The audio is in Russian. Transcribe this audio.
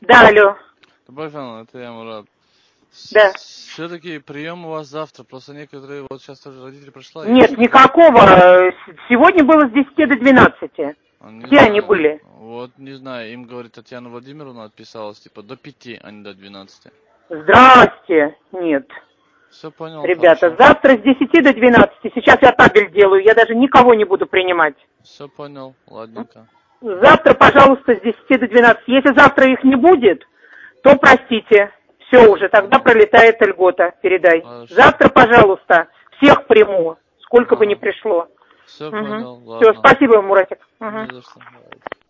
Да, алло. Любовь Ивановна, это я, Мурат. Да. Все-таки прием у вас завтра, просто некоторые, вот сейчас тоже родители пришла. Нет, никакого. Сегодня было с 10 до 12. Где они были? Вот, не знаю, им, говорит, Татьяна Владимировна отписалась, типа, до 5, а не до 12. Здрасте. Нет. Все понял, Ребята, хорошо. завтра с 10 до 12. Сейчас я табель делаю, я даже никого не буду принимать. Все понял, ладненько. Завтра, пожалуйста, с 10 до 12. Если завтра их не будет, то простите. Все уже, тогда пролетает льгота, передай. Хорошо. Завтра, пожалуйста, всех приму, сколько бы ни пришло. Все понял, ладно. Все, спасибо, Муратик. Не за что.